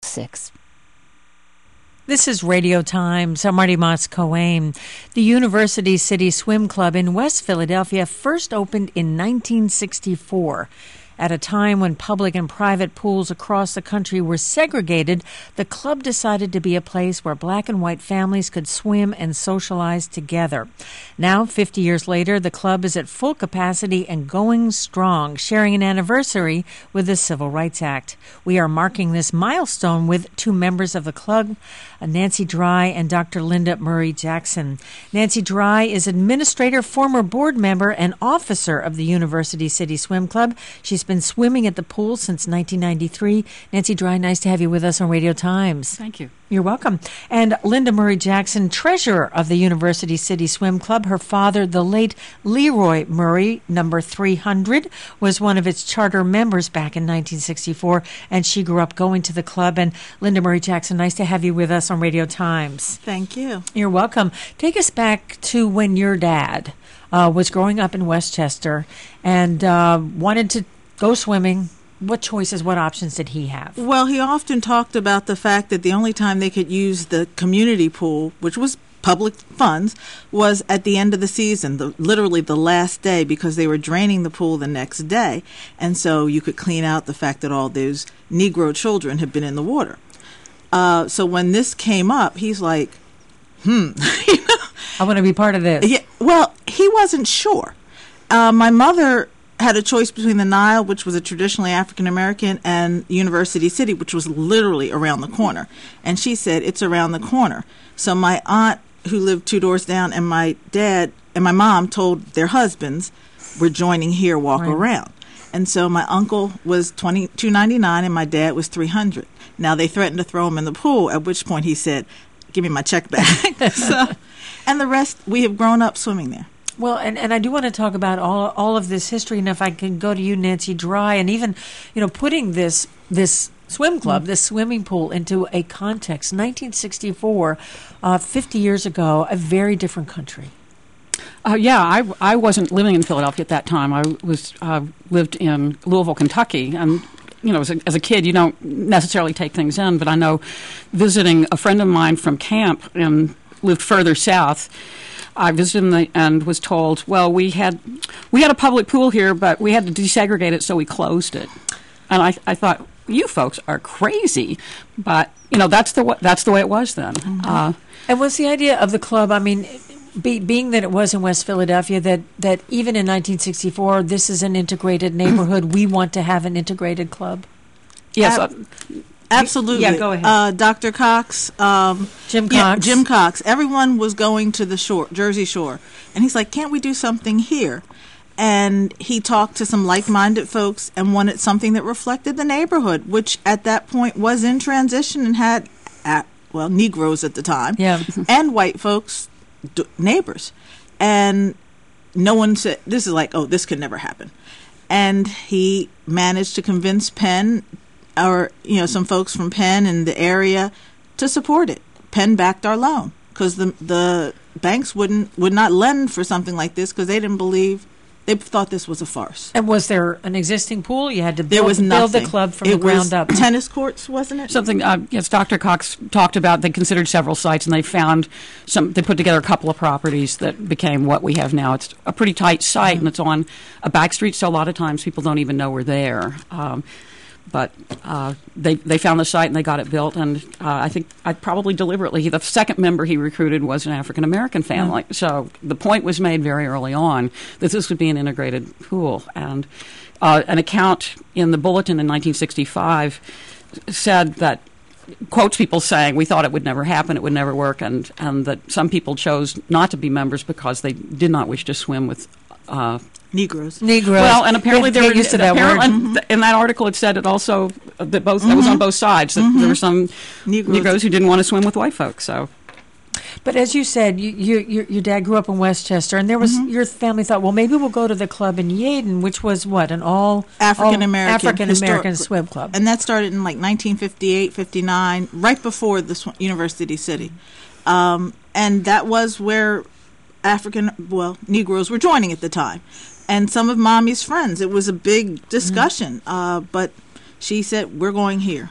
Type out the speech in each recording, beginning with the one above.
6. This is Radio Times. I'm Marty Moss-Coane. The University City Swim Club in West Philadelphia first opened in 1964. At a time when public and private pools across the country were segregated, the club decided to be a place where black and white families could swim and socialize together. Now, 50 years later, the club is at full capacity and going strong, sharing an anniversary with the Civil Rights Act. We are marking this milestone with two members of the club, Nancy Dry and Dr. Linda Murray Jackson. Nancy Dry is administrator, former board member, and officer of the University City Swim Club. She's been swimming at the pool since 1993. Nancy Dry, nice to have you with us on Radio Times. Thank you. You're welcome. And Linda Murray Jackson, treasurer of the University City Swim Club. Her father, the late Leroy Murray, number 300, was one of its charter members back in 1964, and she grew up going to the club. And Linda Murray Jackson, nice to have you with us on Radio Times. Thank you. You're welcome. Take us back to when your dad was growing up in Westchester and wanted to go swimming. What choices, what options did he have? Well, he often talked about the fact that the only time they could use the community pool, which was public funds, was at the end of the season, literally the last day, because they were draining the pool the next day. And so you could clean out the fact that all those Negro children had been in the water. So when this came up, he's like, I want to be part of this. Yeah, well, he wasn't sure. My mother had a choice between the Nile, which was a traditionally African-American, and University City, which was literally around the corner. And she said, it's around the corner. So my aunt, who lived 2 doors down, and my dad and my mom told their husbands, we're joining here, walk around. And so my uncle was $22.99 and my dad was $300. Now they threatened to throw him in the pool, at which point he said, give me my check back. And the rest, we have grown up swimming there. Well, and I do want to talk about all of this history, and if I can go to you, Nancy Dry, and even, putting this swim club, this swimming pool into a context. 1964, 50 years ago, a very different country. I wasn't living in Philadelphia at that time. I lived in Louisville, Kentucky, and as a kid, you don't necessarily take things in, but I know visiting a friend of mine from camp and lived further south, I visited him and was told, well, we had a public pool here, but we had to desegregate it, so we closed it. And I thought, you folks are crazy, but that's the way it was then. Mm-hmm. And what's the idea of the club? I mean, being that it was in West Philadelphia, that even in 1964, this is an integrated neighborhood. We want to have an integrated club. Yes. Absolutely. Yeah, go ahead. Dr. Cox. Jim Cox. Yeah, Jim Cox. Everyone was going to the shore, Jersey Shore. And he's like, can't we do something here? And he talked to some like-minded folks and wanted something that reflected the neighborhood, which at that point was in transition and had, Negroes at the time, and white folks, neighbors. And no one said, this is like, this could never happen. And he managed to convince Penn, or some folks from Penn in the area, to support it. Penn backed our loan because the banks would not lend for something like this because they didn't believe. They thought this was a farce. And was there an existing pool? You had to build the club from the ground up. Tennis courts, wasn't it? Something, yes, Dr. Cox talked about. They considered several sites, and they found they put together a couple of properties that became what we have now. It's a pretty tight site, and it's on a back street, so a lot of times people don't even know we're there. But they found the site and they got it built, and I think probably deliberately, the second member he recruited was an African-American family. Yeah. So the point was made very early on that this would be an integrated pool. And an account in the Bulletin in 1965 said that, quotes people saying, we thought it would never happen, it would never work, and that some people chose not to be members because they did not wish to swim with Negroes. Well, and apparently there were used to that word. In that article it said it also that that was on both sides. That there were some Negroes who didn't want to swim with white folks. So, but as you said, your dad grew up in Westchester, and there was your family thought, well, maybe we'll go to the club in Yeadon, which was what, an all African-American swim club, and that started in like 1958, 59, right before the University City, and that was where Negroes were joining at the time. And some of Mommy's friends. It was a big discussion, but she said, we're going here.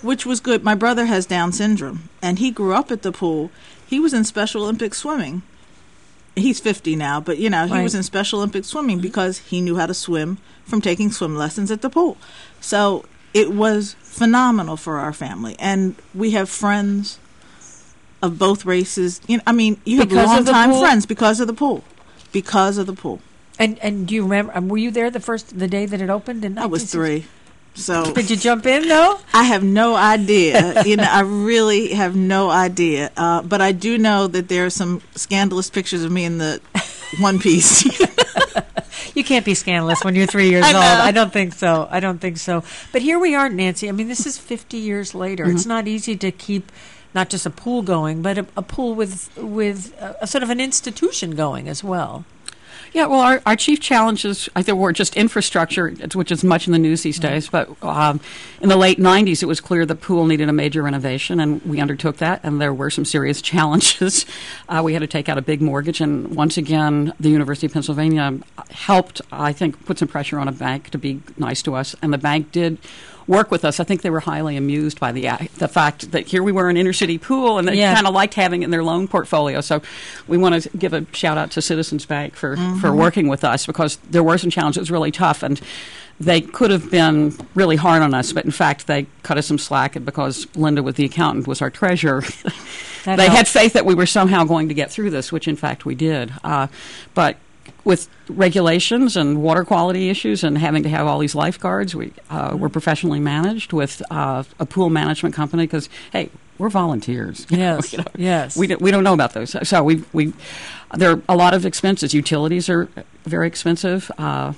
which was good. My brother has Down syndrome, and he grew up at the pool. He was in Special Olympics swimming. He's 50 now, but, he was in Special Olympics swimming because he knew how to swim from taking swim lessons at the pool. So it was phenomenal for our family. And we have friends of both races. You have long-time friends because of the pool. Because of the pool. And do you remember, were you there the day that it opened? I was 3. So did you jump in, though? I have no idea. I really have no idea. But I do know that there are some scandalous pictures of me in the one piece. You can't be scandalous when you're 3 years old. I don't think so. But here we are, Nancy. I mean, this is 50 years later. Mm-hmm. It's not easy to keep not just a pool going, but a pool with a sort of an institution going as well. Yeah, well, our chief challenges, I think, were just infrastructure, which is much in the news these days. But in the late 90s, it was clear the pool needed a major renovation, and we undertook that, and there were some serious challenges. We had to take out a big mortgage, and once again, the University of Pennsylvania helped, I think, put some pressure on a bank to be nice to us, and the bank did work with us. I think they were highly amused by the fact that here we were an inner city pool, and they kind of liked having it in their loan portfolio. So we want to give a shout out to Citizens Bank for working with us, because there were some challenges. It was really tough, and they could have been really hard on us, but in fact they cut us some slack, and because Linda, with the accountant, was our treasurer, they had faith that we were somehow going to get through this, which in fact we did. But with regulations and water quality issues and having to have all these lifeguards, we're professionally managed with a pool management company because, hey, we're volunteers. Yes, yes. We don't know about those. So we there are a lot of expenses. Utilities are very expensive.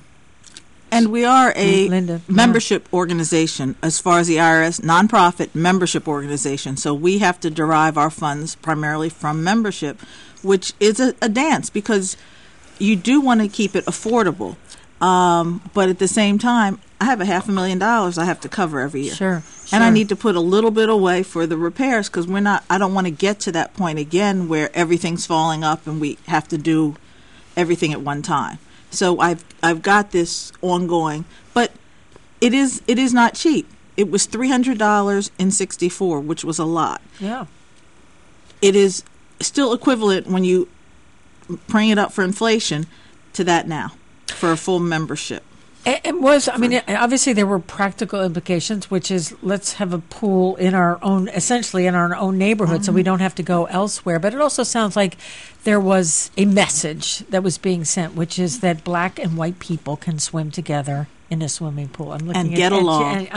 And we are a membership organization as far as the IRS, nonprofit membership organization. So we have to derive our funds primarily from membership, which is a dance because you do want to keep it affordable, but at the same time, I have $500,000 I have to cover every year. Sure. And I need to put a little bit away for the repairs because I don't want to get to that point again where everything's falling up and we have to do everything at one time. So I've got this ongoing, but it is not cheap. It was $300 in '64, which was a lot. Yeah. It is still equivalent when you bring it up for inflation to that now for a full membership. It was, obviously there were practical implications, which is let's have a pool essentially in our own neighborhood so we don't have to go elsewhere. But it also sounds like there was a message that was being sent, which is that black and white people can swim together in a swimming pool. And get along.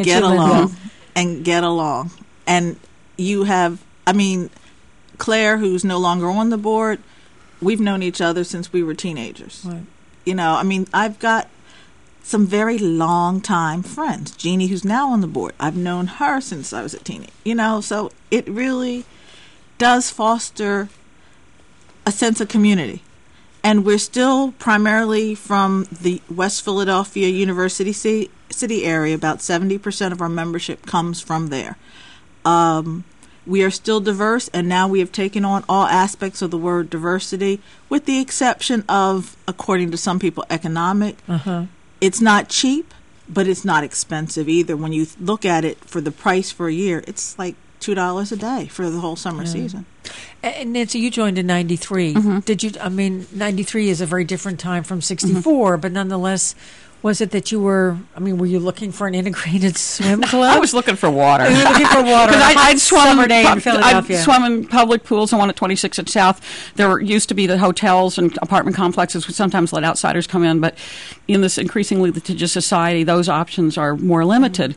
And you have, Claire, who's no longer on the board, we've known each other since we were teenagers. Right. I've got some very long-time friends. Jeannie, who's now on the board, I've known her since I was a teenager. So it really does foster a sense of community. And we're still primarily from the West Philadelphia University City area. About 70% of our membership comes from there. We are still diverse, and now we have taken on all aspects of the word diversity, with the exception of, according to some people, economic. It's not cheap, but it's not expensive either. When you look at it for the price for a year, it's like $2 a day for the whole summer season. And Nancy, you joined in 93. Did you? 93 is a very different time from 64, but nonetheless, was it that you were you looking for an integrated swim club? I was looking for water. You were looking for water. I'd swum in Philadelphia. I'd swum in public pools. I won at 26 at South. There used to be the hotels and apartment complexes which sometimes let outsiders come in, but in this increasingly litigious society, those options are more limited.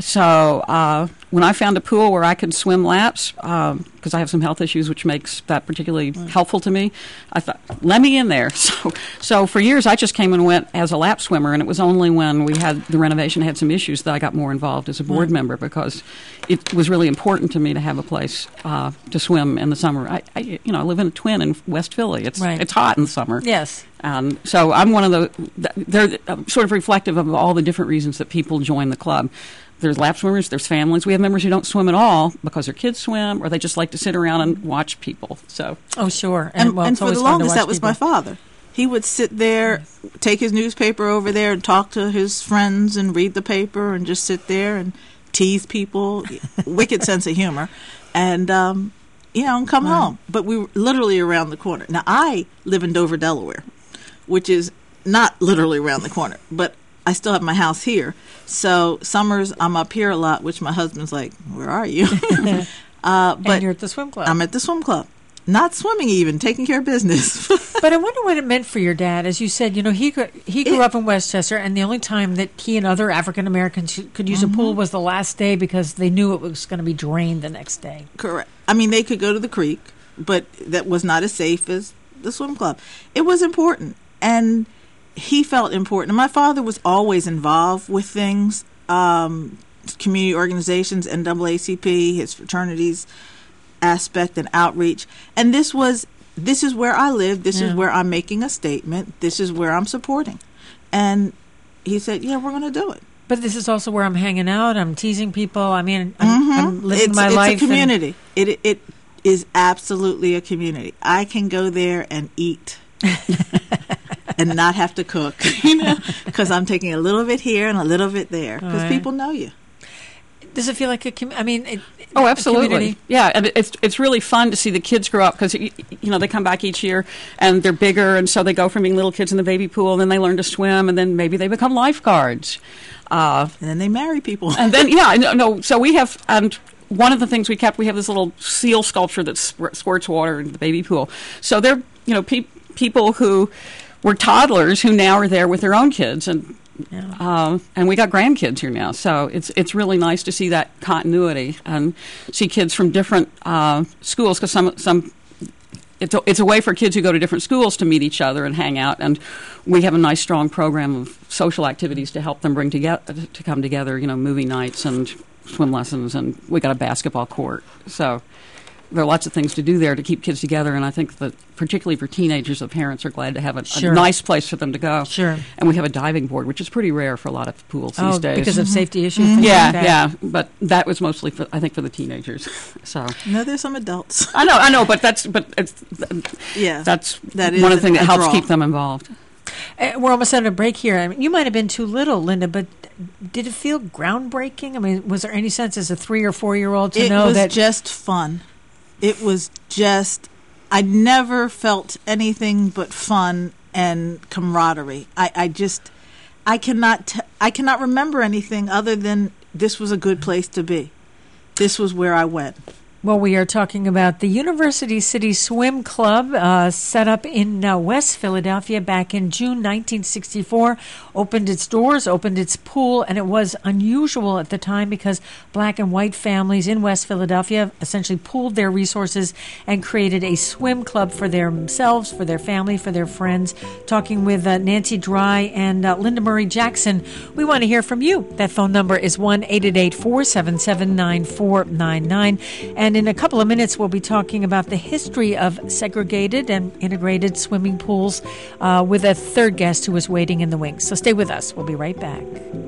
So when I found a pool where I could swim laps, because I have some health issues, which makes that particularly helpful to me, I thought, let me in there. So for years, I just came and went as a lap swimmer, and it was only when we had the renovation had some issues that I got more involved as a board member, because it was really important to me to have a place to swim in the summer. I live in a Twin in West Philly. It's hot in the summer. Yes. So I'm one of they're sort of reflective of all the different reasons that people join the club. There's lap swimmers, there's families. We have members who don't swim at all because their kids swim, or they just like to sit around and watch people. So, sure. And for the longest, that was my father. He would sit there, take his newspaper over there and talk to his friends and read the paper and just sit there. And tease people, wicked sense of humor, and and come home. But we were literally around the corner. Now, I live in Dover, Delaware, which is not literally around the corner, but I still have my house here. So summers, I'm up here a lot, which my husband's like, where are you? But and you're at the swim club. I'm at the swim club. Not swimming even, taking care of business. But I wonder what it meant for your dad. As you said, he grew up in Westchester, and the only time that he and other African Americans could use a pool was the last day because they knew it was going to be drained the next day. Correct. I mean, they could go to the creek, but that was not as safe as the swim club. It was important, and he felt important. And my father was always involved with things, community organizations, NAACP, his fraternities aspect and outreach. And this is where I live. This is where I'm making a statement. This is where I'm supporting. And he said, yeah, we're going to do it. But this is also where I'm hanging out. I'm teasing people. I mean, I'm living my life. It's a community. It is absolutely a community. I can go there and eat and not have to cook, because I'm taking a little bit here and a little bit there, because people know you. Does it feel like oh, absolutely. Community? Yeah, and it's really fun to see the kids grow up, because they come back each year and they're bigger, and so they go from being little kids in the baby pool, and then they learn to swim, and then maybe they become lifeguards. And then they marry people. And then so we have, and one of the things we have this little seal sculpture that squirts water into the baby pool. So they're people who were toddlers who now are there with their own kids, and we got grandkids here now, so it's really nice to see that continuity and see kids from different schools, because some it's a way for kids who go to different schools to meet each other and hang out, and we have a nice strong program of social activities to help them come together. Movie nights and swim lessons, and we got a basketball court, so there are lots of things to do there to keep kids together, and I think that particularly for teenagers, the parents are glad to have a nice place for them to go. Sure. And we have a diving board, which is pretty rare for a lot of pools these days. Because of safety issues? Things Yeah, like that. yeah. But that was mostly, for the teenagers. So No, there's some adults. I know, but that's that is one of the things that helps draw. keep them involved. We're almost at a break here. I mean, you might have been too little, Linda, but did it feel groundbreaking? I mean, was there any sense as a 3 or 4 year old to know that it was just fun? It was just, I never felt anything but fun and camaraderie. I cannot remember anything other than this was a good place to be. This was where I went. Well, we are talking about the University City Swim Club, set up in West Philadelphia back in June 1964, opened its doors, opened its pool, and it was unusual at the time because black and white families in West Philadelphia essentially pooled their resources and created a swim club for themselves, for their family, for their friends. Talking with Nancy Dry and Linda Murray Jackson. We want to hear from you. That phone number is 1-888-477-9499. And in a couple of minutes, we'll be talking about the history of segregated and integrated swimming pools with a third guest who is waiting in the wings. So stay with us. We'll be right back.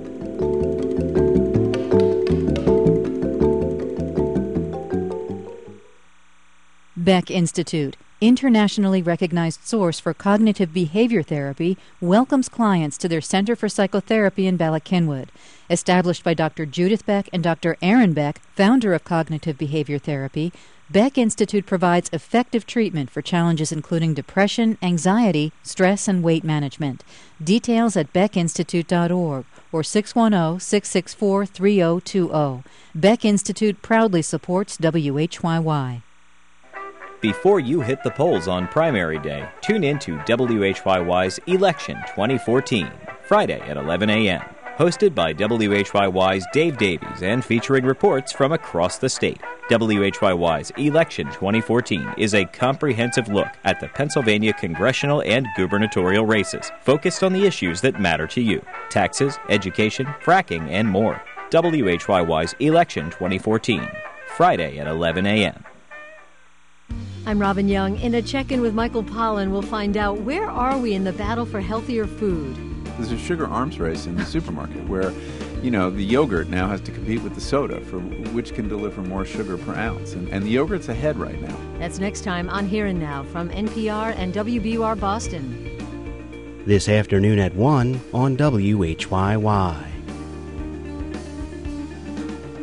Beck Institute, internationally recognized source for cognitive behavior therapy, welcomes clients to their Center for Psychotherapy in Bala Cynwyd. Established by Dr. Judith Beck and Dr. Aaron Beck, founder of cognitive behavior therapy, Beck Institute provides effective treatment for challenges including depression, anxiety, stress, and weight management. Details at beckinstitute.org or 610-664-3020. Beck Institute proudly supports WHYY. Before you hit the polls on primary day, tune in to WHYY's Election 2014, Friday at 11 a.m. Hosted by WHYY's Dave Davies and featuring reports from across the state. WHYY's Election 2014 is a comprehensive look at the Pennsylvania congressional and gubernatorial races, focused on the issues that matter to you: taxes, education, fracking, and more. WHYY's Election 2014, Friday at 11 a.m. I'm Robin Young. In a check-in with Michael Pollan, we'll find out where are we in the battle for healthier food. There's a sugar arms race in the supermarket where, the yogurt now has to compete with the soda for which can deliver more sugar per ounce. And the yogurt's ahead right now. That's next time on Here and Now from NPR and WBUR Boston. This afternoon at 1 on WHYY.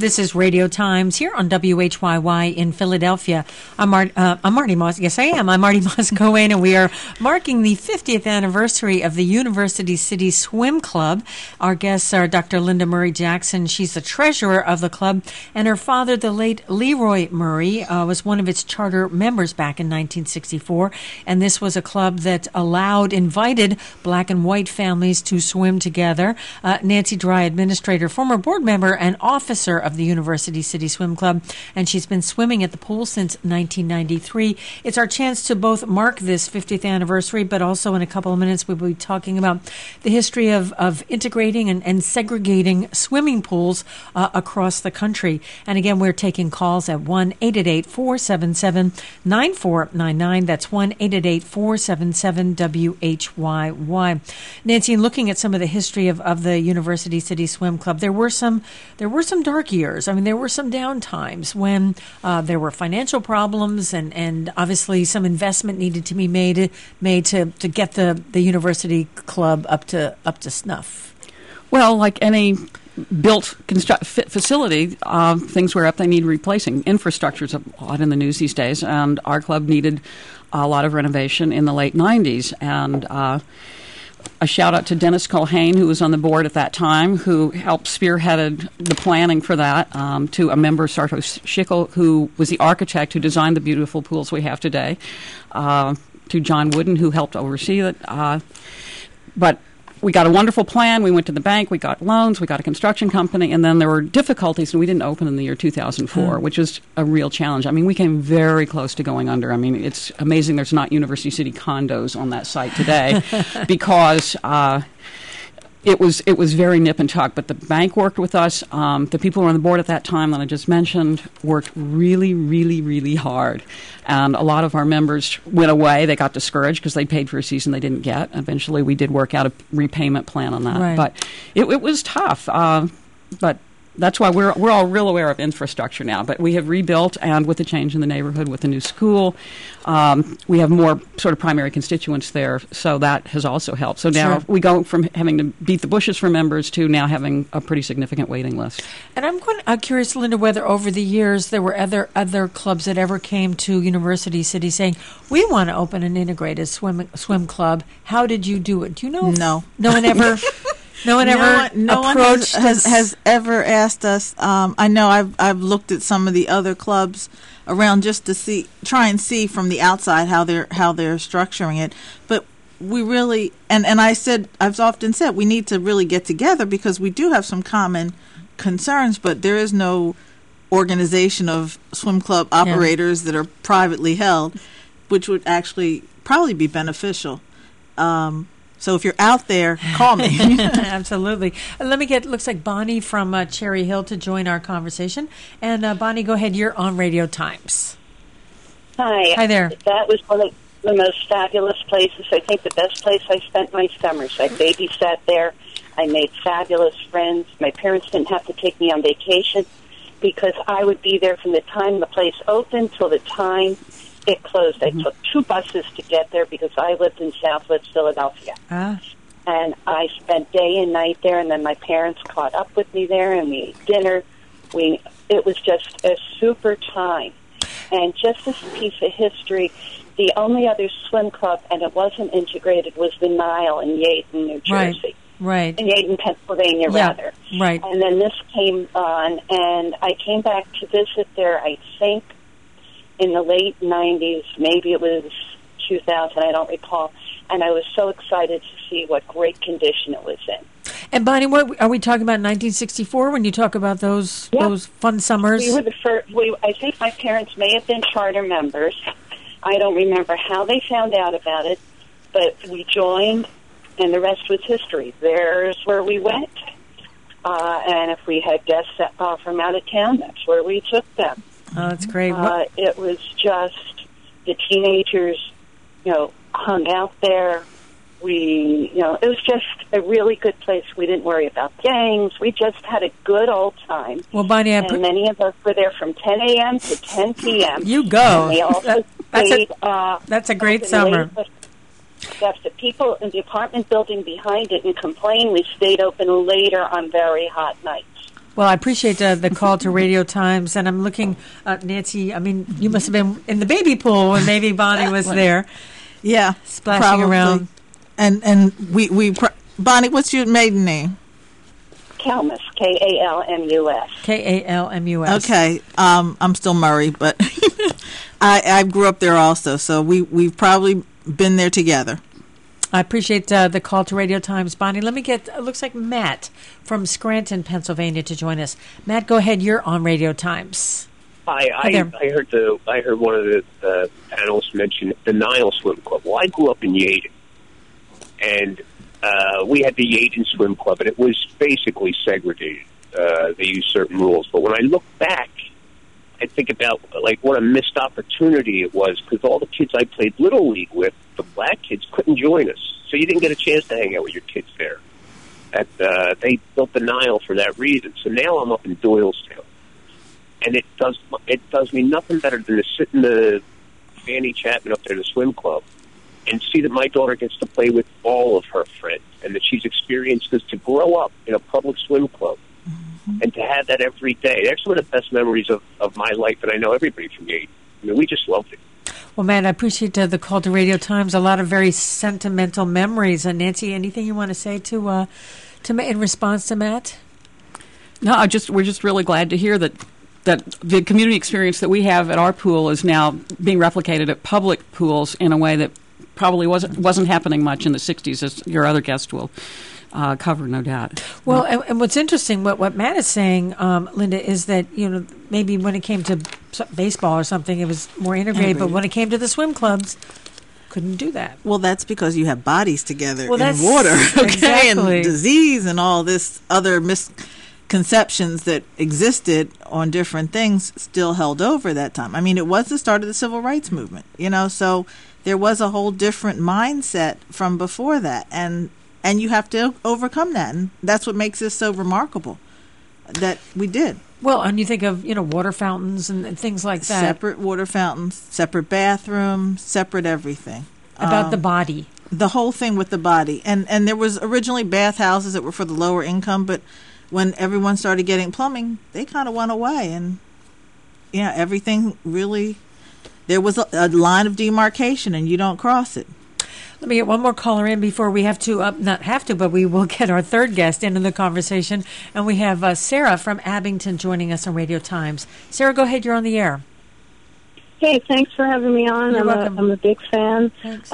This is Radio Times here on WHYY in Philadelphia. I'm Marty Moss. Yes, I am. I'm Marty Moss Cohen, and we are marking the 50th anniversary of the University City Swim Club. Our guests are Dr. Linda Murray Jackson. She's the treasurer of the club, and her father, the late Leroy Murray, was one of its charter members back in 1964. And this was a club that invited black and white families to swim together. Nancy Dry, administrator, former board member, and officer of the University City Swim Club, and she's been swimming at the pool since 1993. It's our chance to both mark this 50th anniversary, but also in a couple of minutes we'll be talking about the history of integrating and segregating swimming pools across the country. And again, we're taking calls at 1-888-477-9499. That's 1-888-477-WHYY. Nancy, in looking at some of the history of the University City Swim Club, there were some dark years. I mean, there were some down times when there were financial problems, and obviously some investment needed to be made to get the university club up to snuff. Well, like any built facility, things were up. They need replacing. Infrastructure's a lot in the news these days, and our club needed a lot of renovation in the late 90s. And a shout-out to Dennis Culhane, who was on the board at that time, who helped spearheaded the planning for that, to a member, Sartos Schickel, who was the architect who designed the beautiful pools we have today, to John Wooden, who helped oversee it. But we got a wonderful plan. We went to the bank. We got loans. We got a construction company. And then there were difficulties, and we didn't open in the year 2004, which was a real challenge. I mean, we came very close to going under. I mean, it's amazing there's not University City condos on that site today because it was very nip and tuck. But the bank worked with us. The people who were on the board at that time that I just mentioned worked really, really, really hard. And a lot of our members went away. They got discouraged because they paid for a season they didn't get. Eventually, we did work out a repayment plan on that. Right. But it was tough. But that's why we're all real aware of infrastructure now. But we have rebuilt, and with the change in the neighborhood, with the new school, we have more sort of primary constituents there. So that has also helped. So now we go from having to beat the bushes for members to now having a pretty significant waiting list. And I'm curious, Linda, whether over the years there were other clubs that ever came to University City saying, we want to open an integrated swim club. How did you do it? Do you know? No. No one ever... No one has ever asked us. I know I've looked at some of the other clubs around just to try and see from the outside how they're structuring it. But we really, and I've often said we need to really get together because we do have some common concerns, but there is no organization of swim club operators that are privately held, which would actually probably be beneficial. So if you're out there, call me. Absolutely. Let me looks like Bonnie from Cherry Hill to join our conversation. And Bonnie, go ahead. You're on Radio Times. Hi. Hi there. That was one of the most fabulous places. I think the best place I spent my summers. I babysat there. I made fabulous friends. My parents didn't have to take me on vacation because I would be there from the time the place opened till the time it closed. I took 2 buses to get there because I lived in Southwest Philadelphia. And I spent day and night there, and then my parents caught up with me there, and we ate dinner. It was just a super time. And just as a piece of history, the only other swim club, and it wasn't integrated, was the Nile in Yeadon, New Jersey. Right. In Yeadon, Pennsylvania, rather. Right. And then this came on, and I came back to visit there, I think, in the late 90s, maybe it was 2000, I don't recall, and I was so excited to see what great condition it was in. And Bonnie, what are we talking about? 1964 when you talk about those fun summers? We were the first. I think my parents may have been charter members. I don't remember how they found out about it, but we joined, and the rest was history. There's where we went, and if we had guests from out of town, that's where we took them. Oh, that's great. It was just the teenagers, hung out there. It was just a really good place. We didn't worry about gangs. We just had a good old time. Well, Bonnie, and many of us were there from 10 a.m. to 10 p.m. You go. And they also that's a great summer. Yes, the people in the apartment building behind it and complained we stayed open later on very hot nights. Well, I appreciate the call to Radio Times, and I'm looking, Nancy, I mean, you must have been in the baby pool when maybe Bonnie was there. Yeah, splashing probably. Around. And Bonnie, what's your maiden name? Kalmus, Kalmus. Kalmus. Okay, I'm still Murray, but I grew up there also, so we've probably been there together. I appreciate the call to Radio Times, Bonnie. Let me get, it looks like Matt from Scranton, Pennsylvania, to join us. Matt, go ahead. You're on Radio Times. Hi, I heard one of the panelists mention the Nile Swim Club. Well, I grew up in Yaden, and we had the Yaden Swim Club, and it was basically segregated. They used certain rules. But when I look back, I think about like what a missed opportunity it was, because all the kids I played Little League with, the black kids, couldn't join us. So you didn't get a chance to hang out with your kids there. They built the Nile for that reason. So now I'm up in Doylestown. And it does me nothing better than to sit in the Fanny Chapman up there, the swim club, and see that my daughter gets to play with all of her friends, and that she's experienced this, to grow up in a public swim club, and to have that every day. That's one of the best memories of my life, and I know everybody from Yaden. I mean, we just loved it. Well, Matt, I appreciate the call to Radio Times. A lot of very sentimental memories. And Nancy, anything you want to say to in response to Matt? No, we're just really glad to hear that the community experience that we have at our pool is now being replicated at public pools in a way that probably wasn't happening much in the 60s, as your other guest will cover, no doubt. Well, and what's interesting, what Matt is saying, Linda, is that, maybe when it came to baseball or something, it was more integrated, but when it came to the swim clubs, couldn't do that. Well, that's because you have bodies together in that's water, okay, exactly. and disease and all this other misconceptions that existed on different things still held over that time. I mean, it was the start of the civil rights movement, so there was a whole different mindset from before that, and you have to overcome that, and that's what makes this so remarkable that we did. Well, and you think of, water fountains and things like that. Separate water fountains, separate bathrooms, separate everything. About the body. The whole thing with the body. And there was originally bathhouses that were for the lower income, but when everyone started getting plumbing, they kind of went away. And, everything really, there was a line of demarcation, and you don't cross it. Let me get one more caller in before we have to, not have to, but we will get our third guest into the conversation. And we have Sarah from Abington joining us on Radio Times. Sarah, go ahead. You're on the air. Hey, thanks for having me on. You're welcome. I'm a big fan. Thanks.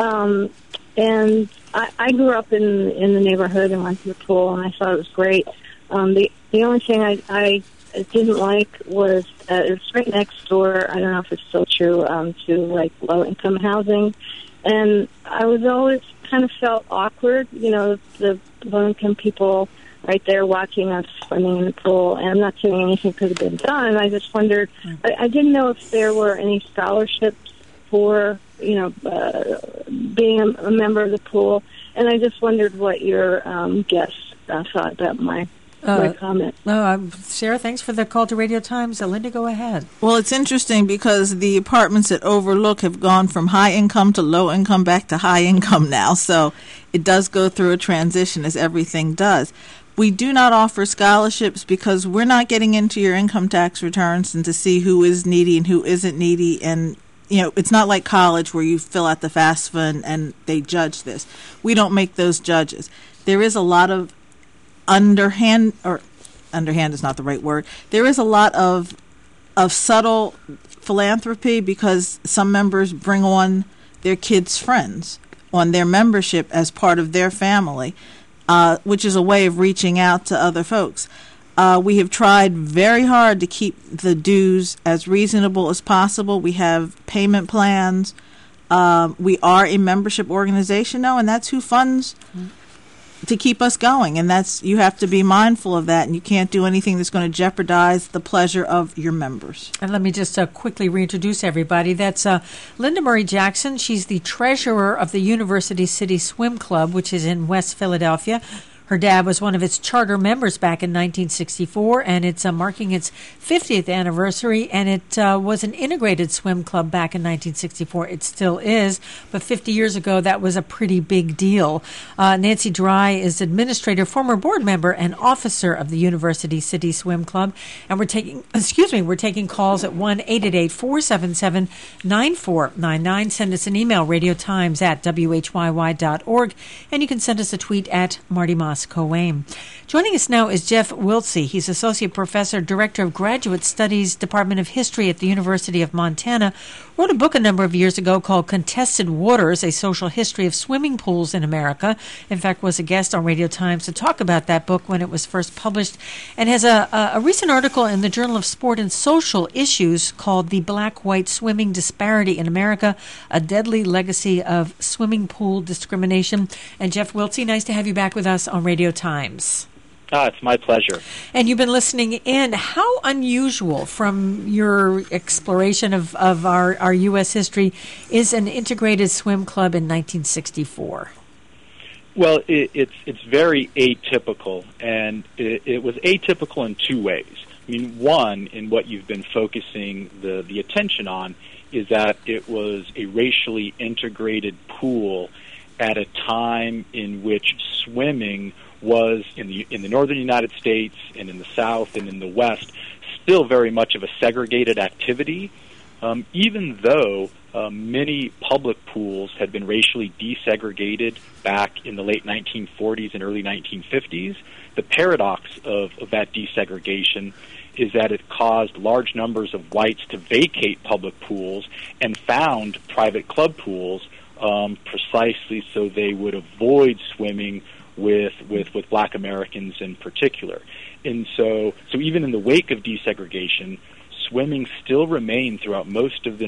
And I grew up in the neighborhood and went to the pool, and I thought it was great. The only thing I didn't like was it's right next door. I don't know if it's still true, to like low-income housing. And I was always kind of felt awkward, the low-income people right there watching us swimming in the pool. And I'm not saying anything could have been done. I just wondered, I didn't know if there were any scholarships for, being a member of the pool. And I just wondered what your guests thought about my comment. Sarah, thanks for the call to Radio Times. Linda, go ahead. Well, it's interesting because the apartments at Overlook have gone from high income to low income back to high income now. So it does go through a transition, as everything does. We do not offer scholarships because we're not getting into your income tax returns and to see who is needy and who isn't needy. And, it's not like college where you fill out the FAFSA and they judge this. We don't make those judges. There is a lot of underhand is not the right word. There is a lot of subtle philanthropy because some members bring on their kids' friends on their membership as part of their family, which is a way of reaching out to other folks. We have tried very hard to keep the dues as reasonable as possible. We have payment plans. We are a membership organization now, and that's who funds to keep us going, and you have to be mindful of that, and you can't do anything that's going to jeopardize the pleasure of your members. And let me just quickly reintroduce everybody. That's Linda Murray Jackson. She's the treasurer of the University City Swim Club, which is in West Philadelphia. Her dad was one of its charter members back in 1964, and it's marking its 50th anniversary, and it was an integrated swim club back in 1964. It still is, but 50 years ago, that was a pretty big deal. Nancy Dry is administrator, former board member, and officer of the University City Swim Club, and we're taking calls at 1-888-477-9499. Send us an email, radiotimes@whyy.org, and you can send us a tweet at Marty Moss Coame. Joining us now is Jeff Wiltse. He's Associate Professor, Director of Graduate Studies, Department of History at the University of Montana. Wrote a book a number of years ago called Contested Waters, A Social History of Swimming Pools in America. In fact, was a guest on Radio Times to talk about that book when it was first published, and has a recent article in the Journal of Sport and Social Issues called The Black-White Swimming Disparity in America, A Deadly Legacy of Swimming Pool Discrimination. And Jeff Wiltse, nice to have you back with us on Radio Times. It's my pleasure. And you've been listening in. How unusual, from your exploration of our U.S. history, is an integrated swim club in 1964? Well, it's very atypical, and it was atypical in two ways. I mean, one, in what you've been focusing the attention on, is that it was a racially integrated pool at a time in which swimming was in the northern United States and in the South and in the West still very much of a segregated activity, even though many public pools had been racially desegregated back in the late 1940s and early 1950s. The paradox of that desegregation is that it caused large numbers of whites to vacate public pools and found private club pools precisely so they would avoid swimming with black Americans in particular. And so even in the wake of desegregation, swimming still remained throughout most of the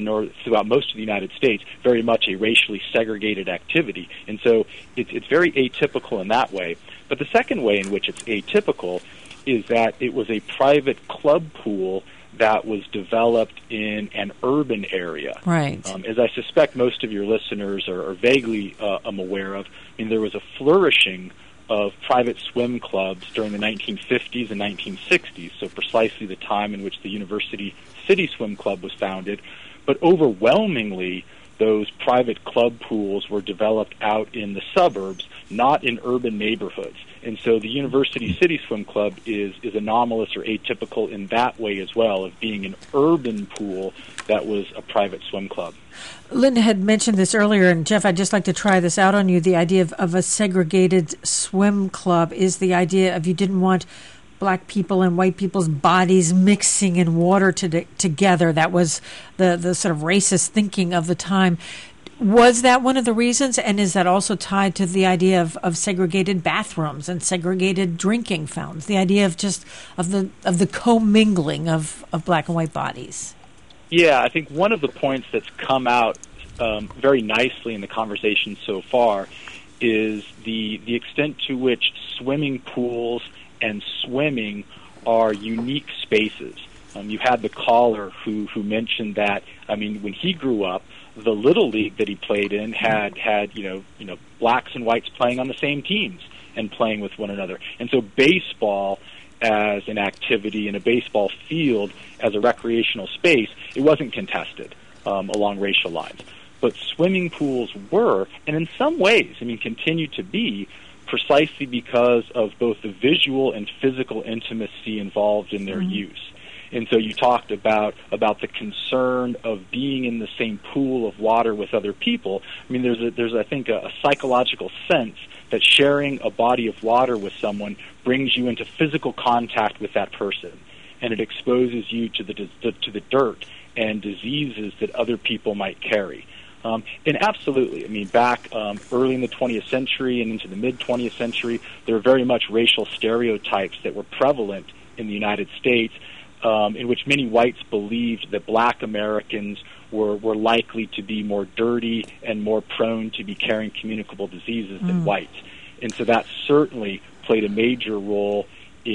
United States very much a racially segregated activity. And so it's very atypical in that way. But the second way in which it's atypical is that it was a private club pool that was developed in an urban area. Right. As I suspect most of your listeners are vaguely aware of, I mean, there was a flourishing of private swim clubs during the 1950s and 1960s, so precisely the time in which the University City Swim Club was founded. But overwhelmingly, those private club pools were developed out in the suburbs, not in urban neighborhoods. And so the University City Swim Club is anomalous or atypical in that way as well, of being an urban pool that was a private swim club. Linda had mentioned this earlier, and Jeff, I'd just like to try this out on you. The idea of a segregated swim club is the idea of you didn't want black people and white people's bodies mixing in water together. That was the sort of racist thinking of the time. Was that one of the reasons, and is that also tied to the idea of segregated bathrooms and segregated drinking fountains? The idea of the commingling of black and white bodies. Yeah, I think one of the points that's come out very nicely in the conversation so far is the extent to which swimming pools and swimming are unique spaces. You had the caller who mentioned that, I mean, when he grew up, the little league that he played in had blacks and whites playing on the same teams and playing with one another. And so baseball as an activity in a baseball field as a recreational space, it wasn't contested along racial lines. But swimming pools were, and in some ways, I mean, continue to be, precisely because of both the visual and physical intimacy involved in their use. And so you talked about the concern of being in the same pool of water with other people. I mean, there's I think a psychological sense that sharing a body of water with someone brings you into physical contact with that person, and it exposes you to the dirt and diseases that other people might carry. And absolutely, I mean, back early in the 20th century and into the mid-20th century, there were very much racial stereotypes that were prevalent in the United States, in which many whites believed that black Americans were likely to be more dirty and more prone to be carrying communicable diseases than whites. And so that certainly played a major role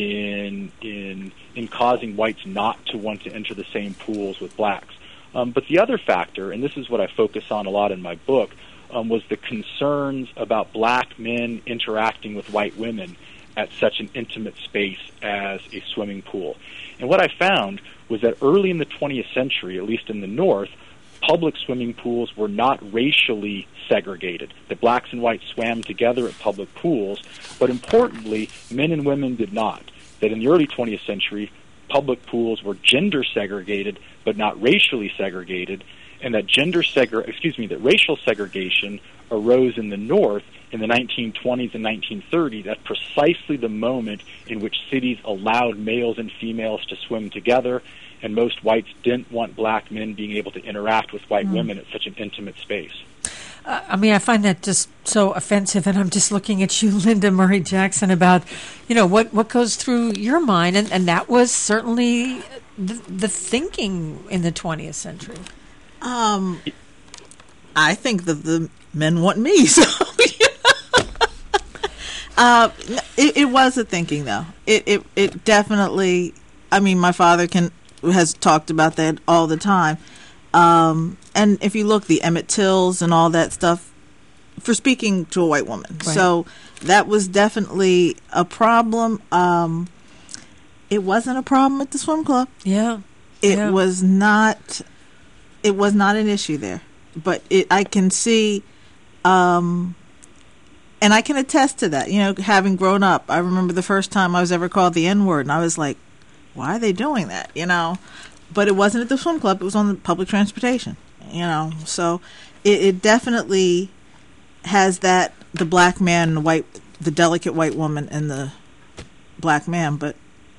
in causing whites not to want to enter the same pools with blacks. But the other factor, and this is what I focus on a lot in my book, was the concerns about black men interacting with white women at such an intimate space as a swimming pool. And what I found was that early in the 20th century, at least in the North, public swimming pools were not racially segregated. The blacks and whites swam together at public pools, but importantly, men and women did not. That in the early 20th century, public pools were gender segregated, but not racially segregated, and that that racial segregation arose in the North in the 1920s and 1930s. That's precisely the moment in which cities allowed males and females to swim together, and most whites didn't want black men being able to interact with white women at such an intimate space. I find that just so offensive, and I'm just looking at you, Linda Murray Jackson, about, what goes through your mind, and that was certainly the thinking in the 20th century. I think that the men want me, so it was a thinking, though. It definitely. I mean, my father has talked about that all the time. And if you look, the Emmett Tills and all that stuff, for speaking to a white woman. Right. So that was definitely a problem. It wasn't a problem at the swim club. Yeah. It was not. It was not an issue there. But I can see, and I can attest to that. Having grown up, I remember the first time I was ever called the N-word, and I was like, why are they doing that? But it wasn't at the swim club. It was on the public transportation, So it definitely has that, the black man, the delicate white woman, and the black man. But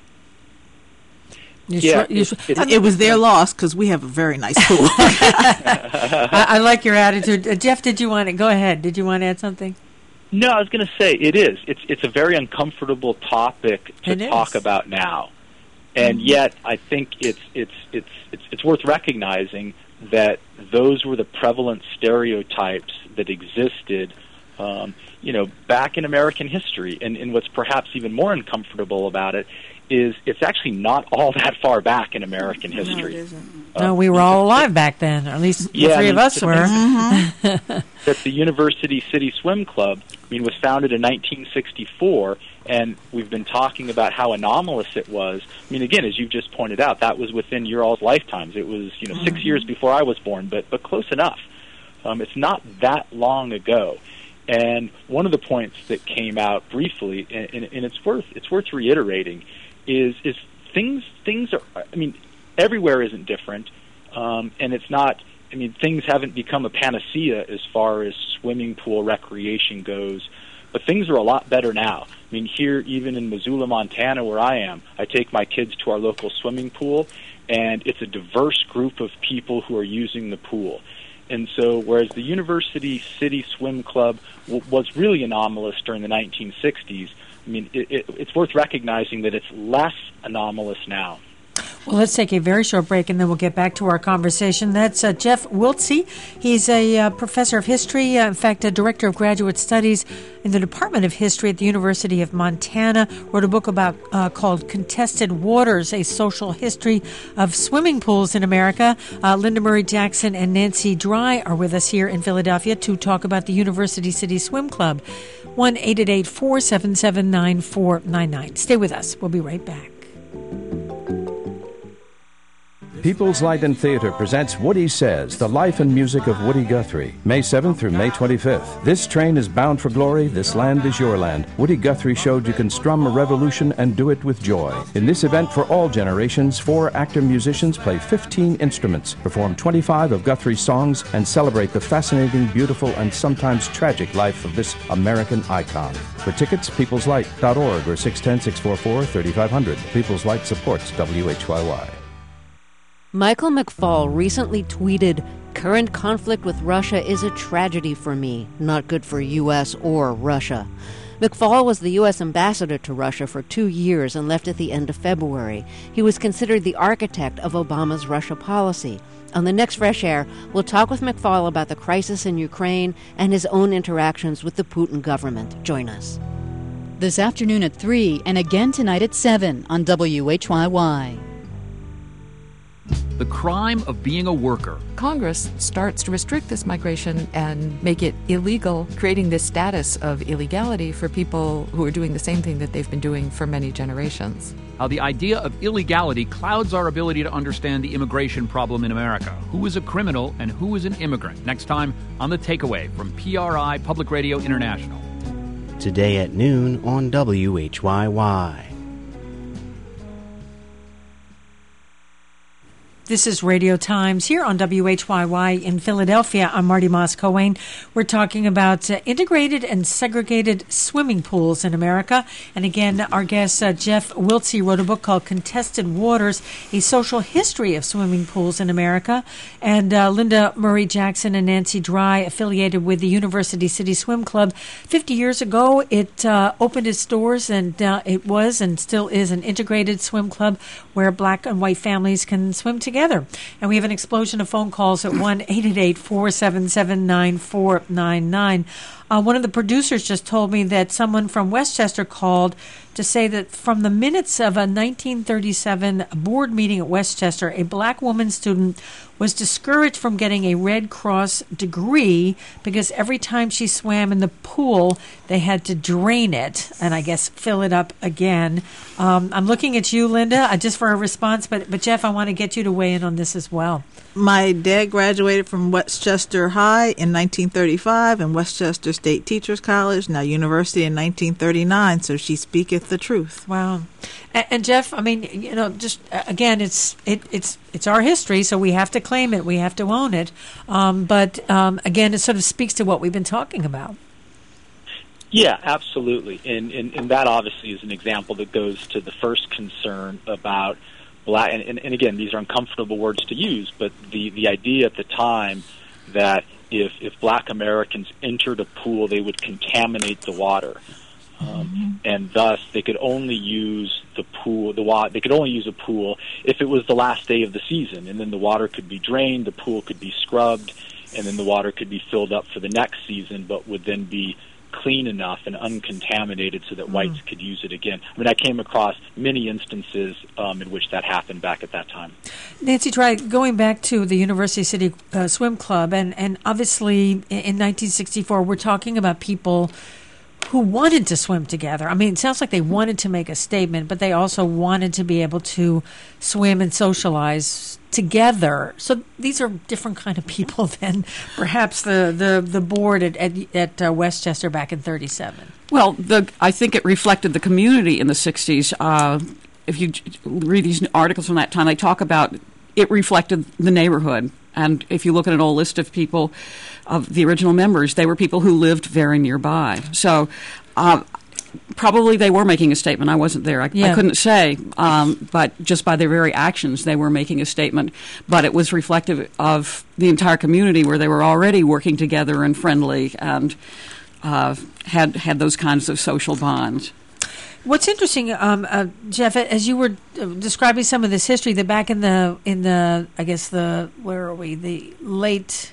it was their loss because we have a very nice pool. I like your attitude. Jeff, did you want to go ahead? Did you want to add something? No, I was going to say it is. It's a very uncomfortable topic to talk about now. And yet, I think it's worth recognizing that those were the prevalent stereotypes that existed, back in American history. And what's perhaps even more uncomfortable about it is it's actually not all that far back in American history. No, it isn't. No, we were all alive back then, or at least the three of us were. That the University City Swim Club, was founded in 1964. And we've been talking about how anomalous it was. Again, as you've just pointed out, that was within your all's lifetimes. It was, 6 years before I was born, but close enough. It's not that long ago. And one of the points that came out briefly, and it's worth reiterating, is things are. Everywhere isn't different, and it's not. Things haven't become a panacea as far as swimming pool recreation goes. But things are a lot better now. Here, even in Missoula, Montana, where I am, I take my kids to our local swimming pool, and it's a diverse group of people who are using the pool. And so, whereas the University City Swim Club was really anomalous during the 1960s, it's worth recognizing that it's less anomalous now. Well, let's take a very short break, and then we'll get back to our conversation. That's Jeff Wiltse. He's a professor of history, in fact, a director of graduate studies in the Department of History at the University of Montana. Wrote a book called Contested Waters, A Social History of Swimming Pools in America. Linda Murray Jackson and Nancy Dry are with us here in Philadelphia to talk about the University City Swim Club. 1-888-477-9499. Stay with us. We'll be right back. People's Light and Theater presents Woody Says, the life and music of Woody Guthrie, May 7th through May 25th. This train is bound for glory, this land is your land. Woody Guthrie showed you can strum a revolution and do it with joy. In this event for all generations, 4 actor musicians play 15 instruments, perform 25 of Guthrie's songs, and celebrate the fascinating, beautiful, and sometimes tragic life of this American icon. For tickets, peopleslight.org or 610-644-3500. People's Light supports WHYY. Michael McFaul recently tweeted, "Current conflict with Russia is a tragedy for me, not good for U.S. or Russia." McFaul was the U.S. ambassador to Russia for 2 years and left at the end of February. He was considered the architect of Obama's Russia policy. On the next Fresh Air, we'll talk with McFaul about the crisis in Ukraine and his own interactions with the Putin government. Join us. This afternoon at 3 and again tonight at 7 on WHYY. the crime of being a worker. Congress starts to restrict this migration and make it illegal, creating this status of illegality for people who are doing the same thing that they've been doing for many generations. How the idea of illegality clouds our ability to understand the immigration problem in America. Who is a criminal and who is an immigrant? Next time on The Takeaway from PRI Public Radio International. Today at noon on WHYY. This is Radio Times here on WHYY in Philadelphia. I'm Marty Moss-Coane. We're talking about integrated and segregated swimming pools in America. And again, our guest, Jeff Wiltse, wrote a book called Contested Waters, A Social History of Swimming Pools in America. And Linda Murray Jackson and Nancy Dry, affiliated with the University City Swim Club. 50 years ago, it opened its doors, and it was and still is an integrated swim club where black and white families can swim together. And we have an explosion of phone calls at 1-888-477-9499. One of the producers just told me that someone from Westchester called to say that from the minutes of a 1937 board meeting at Westchester, a black woman student was discouraged from getting a Red Cross degree because every time she swam in the pool, they had to drain it and I guess fill it up again. I'm looking at you, Linda, just for a response, but Jeff, I want to get you to weigh in on this as well. My dad graduated from Westchester High in 1935 and Westchester State Teachers College, now University, in 1939, so she speaketh the truth. Wow. And Jeff, I mean, just again, it's our history, so we have to claim it, we have to own it. But again, it sort of speaks to what we've been talking about. Yeah, absolutely. And that obviously is an example that goes to the first concern about black. And again, these are uncomfortable words to use, but the idea at the time that if black Americans entered a pool, they would contaminate the water. And thus, they could only use the pool. They could only use a pool if it was the last day of the season, and then the water could be drained, the pool could be scrubbed, and then the water could be filled up for the next season, but would then be clean enough and uncontaminated so that whites could use it again. I mean, I came across many instances in which that happened back at that time. Nancy Dry, going back to the University City Swim Club, and obviously in 1964, we're talking about people who wanted to swim together. I mean, it sounds like they wanted to make a statement, but they also wanted to be able to swim and socialize together. So these are different kind of people than perhaps the board at Westchester back in 1937. Well, I think it reflected the community in the 60s. If you read these articles from that time, they talk about it reflected the neighborhood. And if you look at an old list of people, of the original members, they were people who lived very nearby. So probably they were making a statement. I wasn't there. I couldn't say. But just by their very actions, they were making a statement. But it was reflective of the entire community where they were already working together and friendly and had those kinds of social bonds. What's interesting, Jeff, as you were describing some of this history, that back in the I guess the late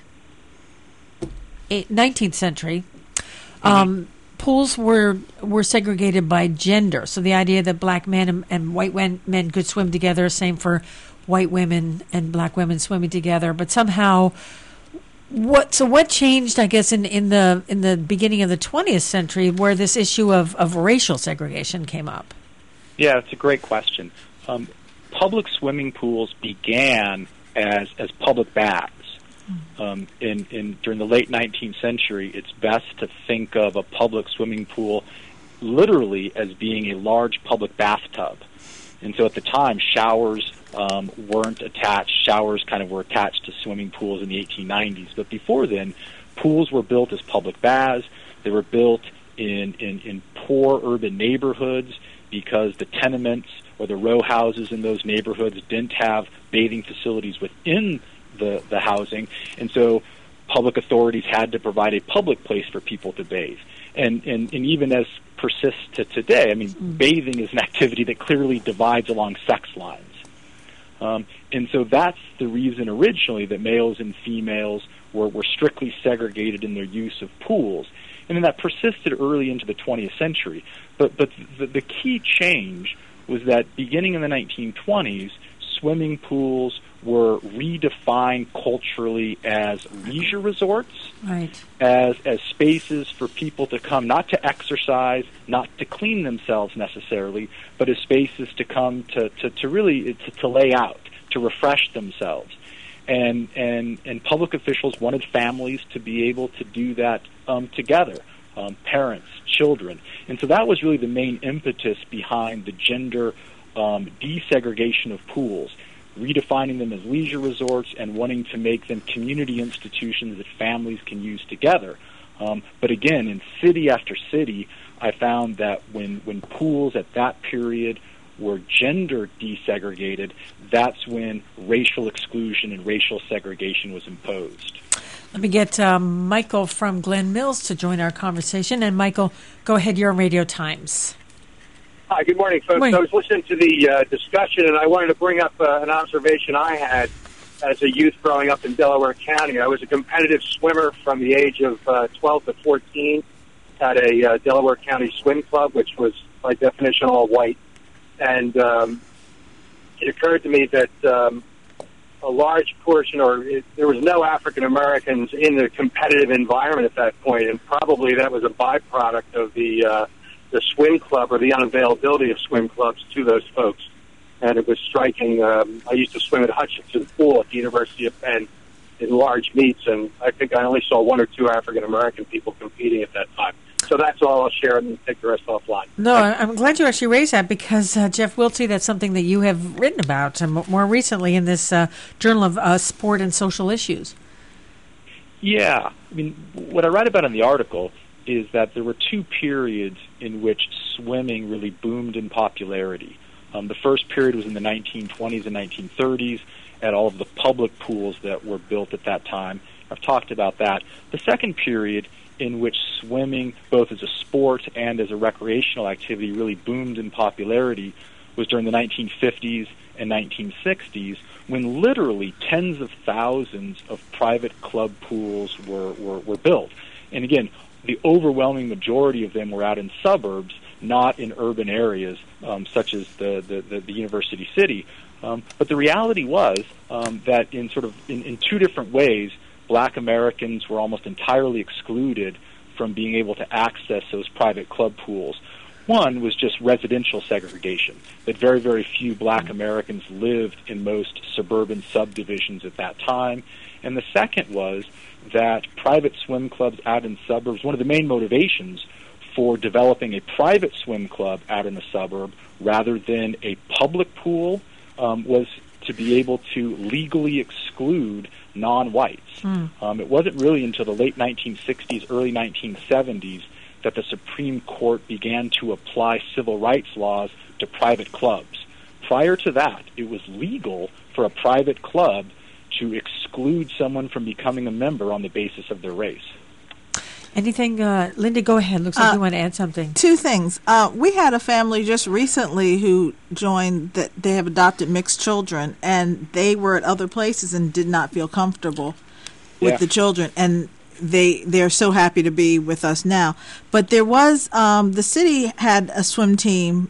19th century, pools were segregated by gender. So the idea that black men and white men could swim together, same for white women and black women swimming together, but somehow. What changed, I guess, in the beginning of the 20th century, where this issue of racial segregation came up? Yeah, it's a great question. Public swimming pools began as public baths. During the late 19th century, it's best to think of a public swimming pool literally as being a large public bathtub. And so at the time, showers weren't attached. Showers kind of were attached to swimming pools in the 1890s. But before then, pools were built as public baths. They were built in poor urban neighborhoods because the tenements or the row houses in those neighborhoods didn't have bathing facilities within the housing. And so public authorities had to provide a public place for people to bathe. And even as persists to today, I mean, bathing is an activity that clearly divides along sex lines. And so that's the reason originally that males and females were strictly segregated in their use of pools. And then that persisted early into the 20th century. But the key change was that beginning in the 1920s, swimming pools were redefined culturally as leisure resorts, right, as spaces for people to come, not to exercise, not to clean themselves necessarily, but as spaces to come to really to lay out, to refresh themselves. And public officials wanted families to be able to do that together, parents, children. And so that was really the main impetus behind the gender desegregation of pools, redefining them as leisure resorts and wanting to make them community institutions that families can use together. But again, in city after city, I found that when pools at that period were gender desegregated, that's when racial exclusion and racial segregation was imposed. Let me get Michael from Glen Mills to join our conversation. And Michael, go ahead, you're on Radio Times. Hi, good morning, folks. Morning. I was listening to the discussion, and I wanted to bring up an observation I had as a youth growing up in Delaware County. I was a competitive swimmer from the age of 12 to 14 at a Delaware County swim club, which was, by definition, all white. And it occurred to me that a large portion, there was no African Americans in the competitive environment at that point, and probably that was a byproduct of the swim club or the unavailability of swim clubs to those folks. And it was striking. I used to swim at Hutchinson Pool at the University of Penn in large meets, and I think I only saw one or two African American people competing at that time. So that's all I'll share, and take the rest offline. No, I'm glad you actually raised that, because, Jeff Wiltsey, that's something that you have written about more recently in this Journal of Sport and Social Issues. Yeah. I mean, what I write about in the article is that there were two periods in which swimming really boomed in popularity. The first period was in the 1920s and 1930s at all of the public pools that were built at that time. I've talked about that. The second period in which swimming, both as a sport and as a recreational activity, really boomed in popularity was during the 1950s and 1960s, when literally tens of thousands of private club pools were built. And again, the overwhelming majority of them were out in suburbs, not in urban areas such as the university city. But the reality was that in two different ways, Black Americans were almost entirely excluded from being able to access those private club pools. One was just residential segregation, that very, very few Black Americans lived in most suburban subdivisions at that time. And the second was that private swim clubs out in suburbs, one of the main motivations for developing a private swim club out in a suburb rather than a public pool was to be able to legally exclude non-whites. It wasn't really until the late 1960s, early 1970s that the Supreme Court began to apply civil rights laws to private clubs. Prior to that, it was legal for a private club to exclude someone from becoming a member on the basis of their race. Anything, Linda, go ahead. Looks like you want to add something. Two things. We had a family just recently who joined that they have adopted mixed children, and they were at other places and did not feel comfortable with the children, and they're so happy to be with us now. But there was the city had a swim team.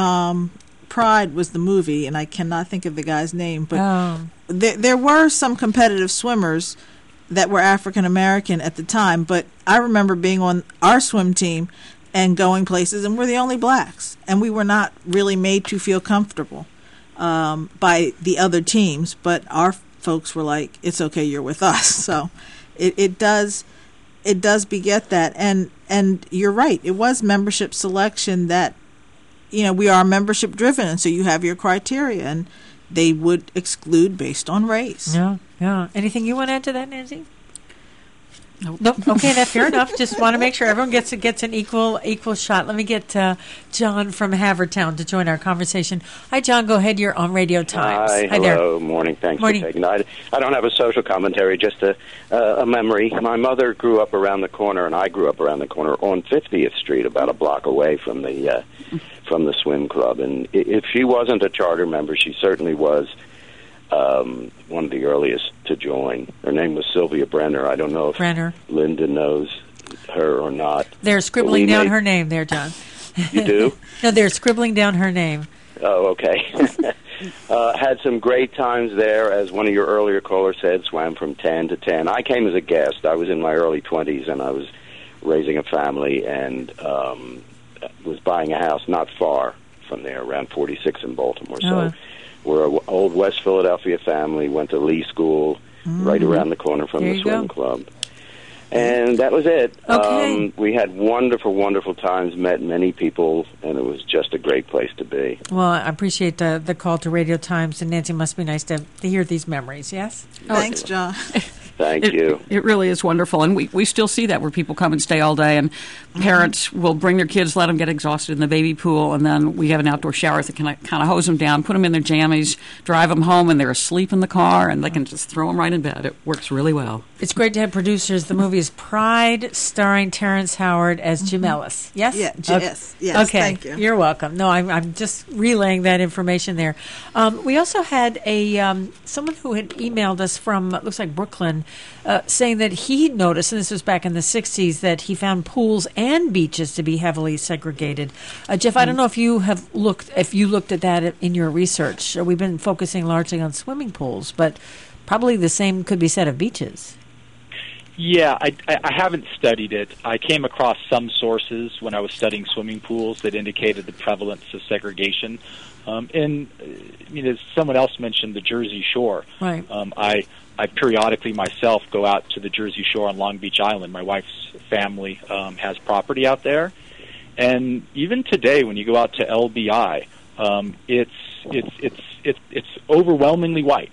Pride was the movie, and I cannot think of the guy's name, but there were some competitive swimmers that were African American at the time, but I remember being on our swim team and going places, and we're the only blacks, and we were not really made to feel comfortable by the other teams, but our folks were like, it's okay, you're with us. So it does beget that, and you're right, it was membership selection that, we are membership driven, and so you have your criteria, and they would exclude based on race. Yeah. Anything you want to add to that, Nancy? Nope. Okay, that's fair enough. Just want to make sure everyone gets an equal shot. Let me get John from Havertown to join our conversation. Hi, John. Go ahead. You're on Radio Times. Hi hello. There. Morning. Thanks for taking it. I don't have a social commentary, just a memory. My mother grew up around the corner, and I grew up around the corner on 50th Street, about a block away from the swim club. And if she wasn't a charter member, she certainly was one of the earliest to join. Her name was Sylvia Brenner. I don't know if Linda knows her or not. They're scribbling down her name there, John. You do? No, they're scribbling down her name. Oh, okay. Had some great times there. As one of your earlier callers said, swam from 10 to 10. I came as a guest. I was in my early 20s, and I was raising a family and was buying a house not far from there, around 46 in Baltimore. So we're an old West Philadelphia family, went to Lee School, right around the corner from the swim club. And that was it. Okay. We had wonderful, wonderful times, met many people, and it was just a great place to be. Well, I appreciate the call to Radio Times, and Nancy, must be nice to hear these memories, yes? Thanks, John. Thank you. It really is wonderful, and we still see that where people come and stay all day, and parents will bring their kids, let them get exhausted in the baby pool, and then we have an outdoor shower that can kind of hose them down, put them in their jammies, drive them home, and they're asleep in the car, and they can just throw them right in bed. It works really well. It's great to have producers. The movie is Pride, starring Terrence Howard as Jim Ellis. Yes? Yeah, Okay. yes, okay. thank you. You're welcome. No, I'm just relaying that information there. We also had someone who had emailed us from, looks like Brooklyn, saying that he noticed, and this was back in the 60s, that he found pools and beaches to be heavily segregated. Jeff, I don't know if you looked at that in your research. We've been focusing largely on swimming pools, but probably the same could be said of beaches. Yeah, I haven't studied it. I came across some sources when I was studying swimming pools that indicated the prevalence of segregation. And as someone else mentioned, the Jersey Shore. Right. I periodically myself go out to the Jersey Shore on Long Beach Island. My wife's family has property out there, and even today, when you go out to LBI, it's overwhelmingly white.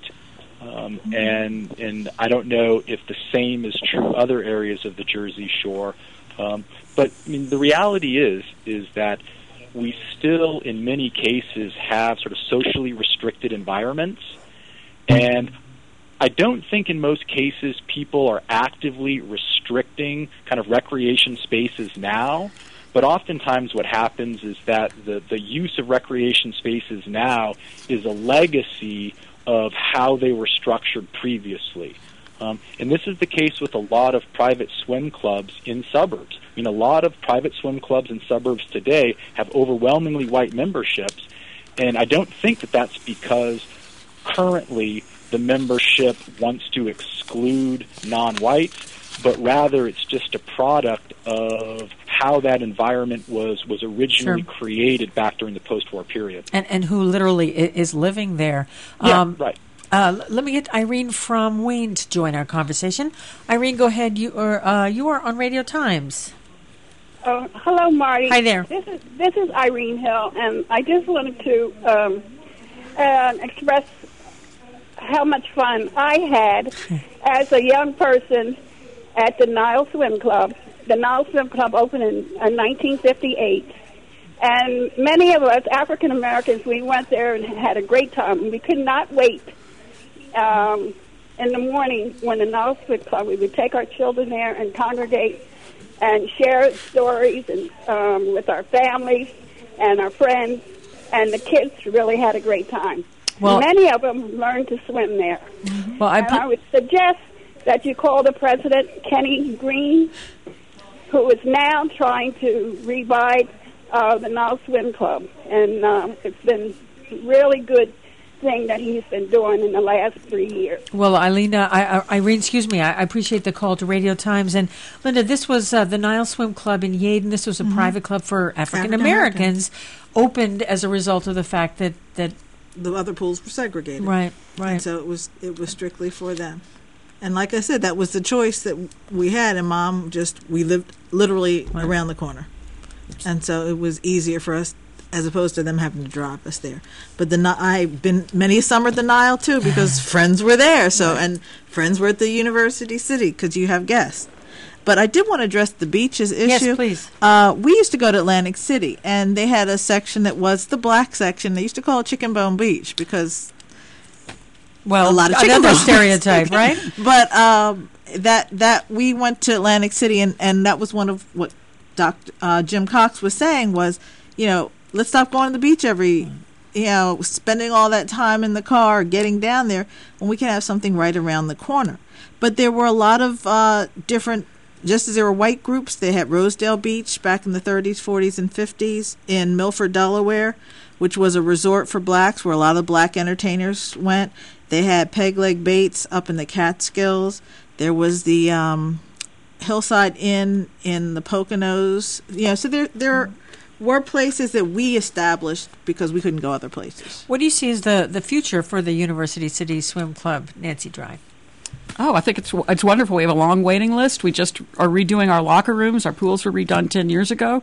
And I don't know if the same is true other areas of the Jersey Shore, but the reality is that we still, in many cases, have sort of socially restricted environments, and I don't think in most cases people are actively restricting kind of recreation spaces now, but oftentimes what happens is that the use of recreation spaces now is a legacy of how they were structured previously. And this is the case with a lot of private swim clubs in suburbs. A lot of private swim clubs in suburbs today have overwhelmingly white memberships, and I don't think that that's because currently the membership wants to exclude non-whites, but rather it's just a product of how that environment was originally created back during the post-war period. And who literally is living there. Yeah, right. Let me get Irene from Wayne to join our conversation. Irene, go ahead. You are on Radio Times. Hello, Marty. Hi there. This is Irene Hill, and I just wanted to express how much fun I had as a young person at the Nile Swim Club. The Nile Swim Club opened in 1958. And many of us, African Americans, we went there and had a great time. We could not wait. In the morning, when the Nile Swim Club, we would take our children there and congregate and share stories and with our families and our friends. And the kids really had a great time. Well, many of them learned to swim there. Well, I would suggest that you call the president, Kenny Green, who is now trying to revive the Nile Swim Club. And it's been a really good thing that he's been doing in the last 3 years. Well, Irene, excuse me, I appreciate the call to Radio Times. And Linda, this was the Nile Swim Club in Yeadon. This was a private club for African Americans, opened as a result of the fact that the other pools were segregated. Right. And so it was strictly for them. And like I said, that was the choice that we had, and Mom we lived literally around the corner. And so it was easier for us as opposed to them having to drop us there. But I've been many a summer at the Nile, too, because friends were there. So and friends were at the University City because you have guests. But I did want to address the beaches issue. Yes, please. We used to go to Atlantic City, and they had a section that was the black section. They used to call it Chicken Bone Beach because a lot of chicken another bones. stereotype, right? But that we went to Atlantic City, and that was one of what Dr. Jim Cox was saying was, let's stop going to the beach spending all that time in the car, getting down there, when we can have something right around the corner. But there were a lot of different, just as there were white groups, they had Rosedale Beach back in the 30s, 40s, and 50s in Milford, Delaware, which was a resort for blacks where a lot of black entertainers went. They had Peg Leg Bates up in the Catskills. There was the Hillside Inn in the Poconos. So there were places that we established because we couldn't go other places. What do you see as the future for the University City Swim Club, Nancy Dry? Oh, I think it's wonderful. We have a long waiting list. We just are redoing our locker rooms. Our pools were redone 10 years ago.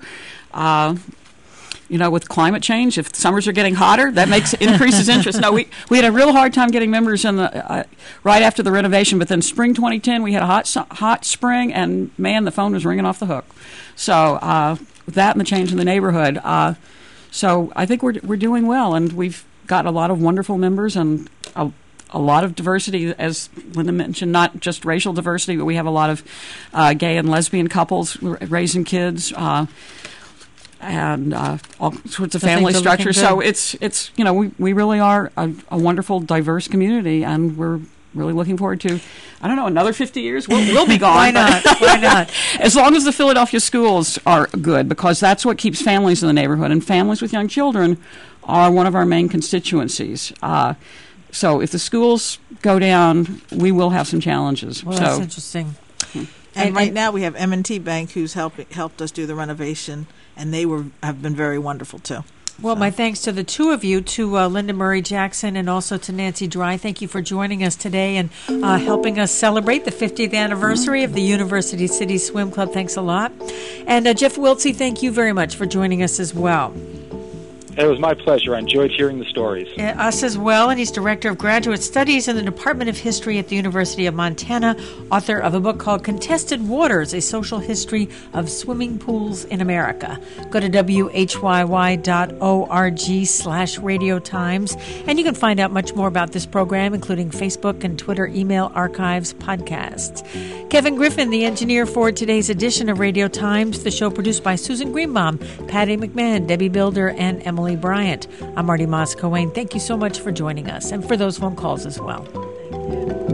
With climate change, if summers are getting hotter, that increases interest. No, we had a real hard time getting members in right after the renovation, but then spring 2010, we had a hot spring, and man, the phone was ringing off the hook. So with that and the change in the neighborhood, so I think we're doing well, and we've got a lot of wonderful members and a lot of diversity, as Linda mentioned, not just racial diversity, but we have a lot of gay and lesbian couples raising kids. And all sorts of family structures. So it's we really are a wonderful, diverse community, and we're really looking forward to, another 50 years. We'll be gone. Why not? Why not? As long as the Philadelphia schools are good, because that's what keeps families in the neighborhood, and families with young children are one of our main constituencies. So if the schools go down, we will have some challenges. Well, that's interesting. And right now we have M&T Bank who's helped us do the renovation, and they have been very wonderful too. Well, my thanks to the two of you, to Linda Murray Jackson and also to Nancy Dry. Thank you for joining us today and helping us celebrate the 50th anniversary of the University City Swim Club. Thanks a lot. And Jeff Wiltsey, thank you very much for joining us as well. It was my pleasure. I enjoyed hearing the stories. Us as well, and he's Director of Graduate Studies in the Department of History at the University of Montana, author of a book called Contested Waters, A Social History of Swimming Pools in America. Go to whyy.org/Radio Times, and you can find out much more about this program, including Facebook and Twitter, email, archives, podcasts. Kevin Griffin, the engineer for today's edition of Radio Times, the show produced by Susan Greenbaum, Patty McMahon, Debbie Builder, and Emily Bryant. I'm Marty Moss-Coane. Thank you so much for joining us and for those phone calls as well. Thank you.